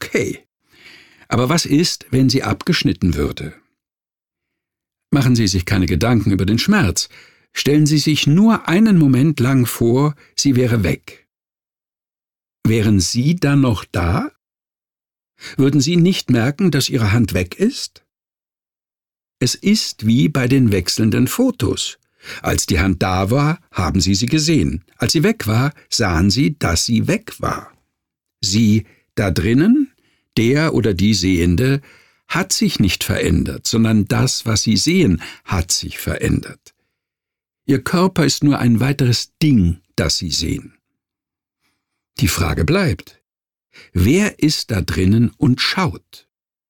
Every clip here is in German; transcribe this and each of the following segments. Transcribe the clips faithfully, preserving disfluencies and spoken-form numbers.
okay. Aber was ist, wenn sie abgeschnitten würde? Machen Sie sich keine Gedanken über den Schmerz. Stellen Sie sich nur einen Moment lang vor, sie wäre weg. Wären Sie dann noch da? Würden Sie nicht merken, dass Ihre Hand weg ist? Es ist wie bei den wechselnden Fotos. Als die Hand da war, haben Sie sie gesehen. Als sie weg war, sahen Sie, dass sie weg war. Sie da drinnen, der oder die Sehende, hat sich nicht verändert, sondern das, was Sie sehen, hat sich verändert. Ihr Körper ist nur ein weiteres Ding, das Sie sehen. Die Frage bleibt: Wer ist da drinnen und schaut?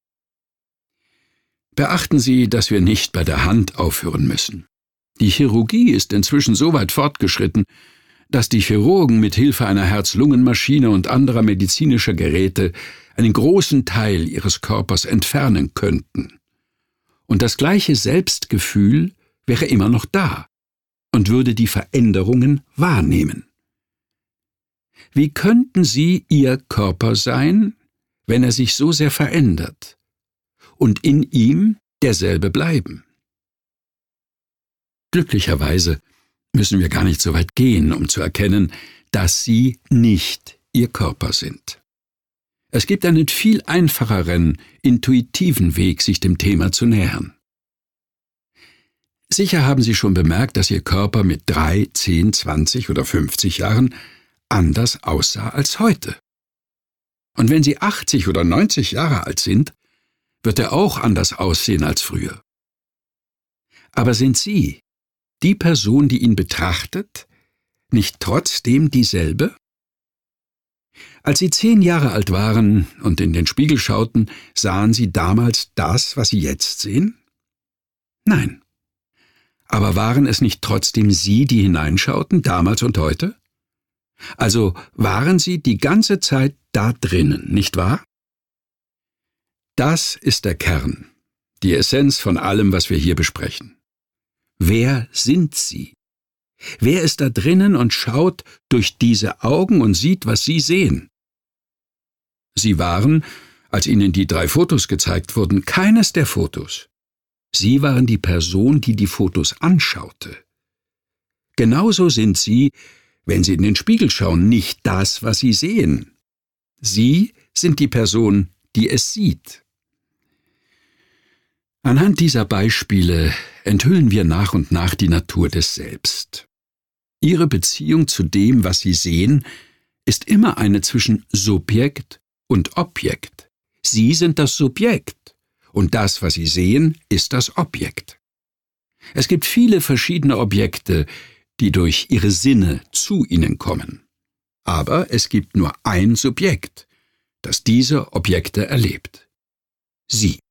Beachten Sie, dass wir nicht bei der Hand aufhören müssen. Die Chirurgie ist inzwischen so weit fortgeschritten, dass die Chirurgen mit Hilfe einer Herz-Lungen-Maschine und anderer medizinischer Geräte einen großen Teil ihres Körpers entfernen könnten. Und das gleiche Selbstgefühl wäre immer noch da und würde die Veränderungen wahrnehmen. Wie könnten Sie Ihr Körper sein, wenn er sich so sehr verändert und in ihm derselbe bleiben? Glücklicherweise müssen wir gar nicht so weit gehen, um zu erkennen, dass Sie nicht Ihr Körper sind. Es gibt einen viel einfacheren, intuitiven Weg, sich dem Thema zu nähern. Sicher haben Sie schon bemerkt, dass Ihr Körper mit drei, zehn, zwanzig oder fünfzig Jahren anders aussah als heute. Und wenn Sie achtzig oder neunzig Jahre alt sind, wird er auch anders aussehen als früher. Aber sind Sie, die Person, die ihn betrachtet, nicht trotzdem dieselbe? Als Sie zehn Jahre alt waren und in den Spiegel schauten, sahen Sie damals das, was Sie jetzt sehen? Nein. Aber waren es nicht trotzdem Sie, die hineinschauten, damals und heute? Also waren Sie die ganze Zeit da drinnen, nicht wahr? Das ist der Kern, die Essenz von allem, was wir hier besprechen. Wer sind Sie? Wer ist da drinnen und schaut durch diese Augen und sieht, was Sie sehen? Sie waren, als Ihnen die drei Fotos gezeigt wurden, keines der Fotos. Sie waren die Person, die die Fotos anschaute. Genauso sind Sie, wenn Sie in den Spiegel schauen, nicht das, was Sie sehen. Sie sind die Person, die es sieht. Anhand dieser Beispiele enthüllen wir nach und nach die Natur des Selbst. Ihre Beziehung zu dem, was Sie sehen, ist immer eine zwischen Subjekt und Objekt. Sie sind das Subjekt und das, was Sie sehen, ist das Objekt. Es gibt viele verschiedene Objekte, die durch Ihre Sinne zu Ihnen kommen. Aber es gibt nur ein Subjekt, das diese Objekte erlebt. Sie.